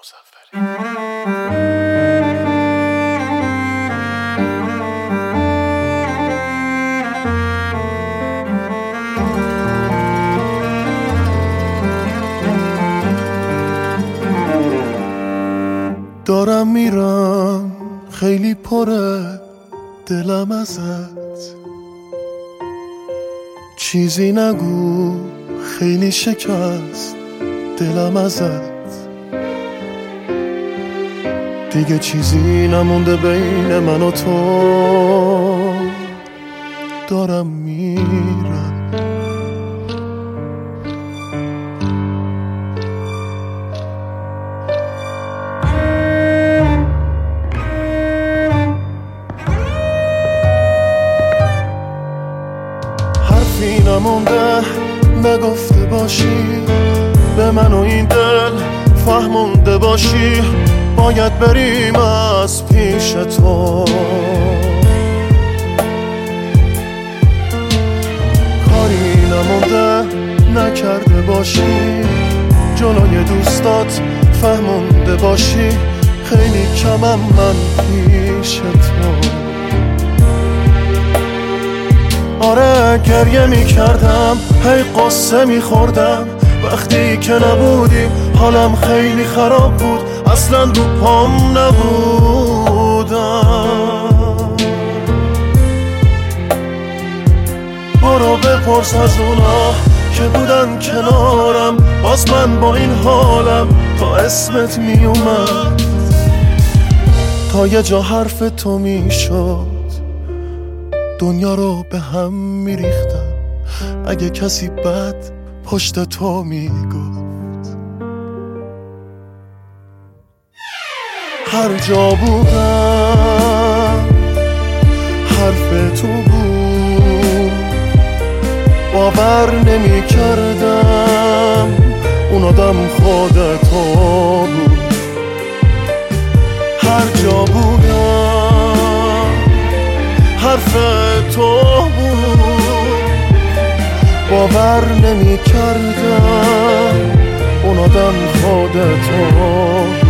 دارم میرم خیلی پره دلم ازت، چیزی نگو خیلی شکست دلم ازت، دیگه چیزی نمونده بین من و تو، دارم میرم. حرفی نمونده نگفته باشی به من و این دل فهمونده باشی، باید بریم از پیش تو، کاری نمونده نکرده باشی جلوی دوستات فهمونده باشی، خیلی کمم من پیش تو. آره گریه میکردم هی قصه میخوردم، وقتی که نبودی حالم خیلی خراب بود، اصلا رو پام نبودم. برو بپرس از اونا که بودن کنارم، باز من با این حالم تا اسمت میومد، تا یه جا حرف تو میشد دنیا رو به هم میریختم، اگه کسی بد پشت تو میگفت. هر جا بودم حرف تو بود، باور نمی کردم اون آدم خود تو بود. هر جا بودم حرف تو بود، باور نمی کردم اون آدم خود تو.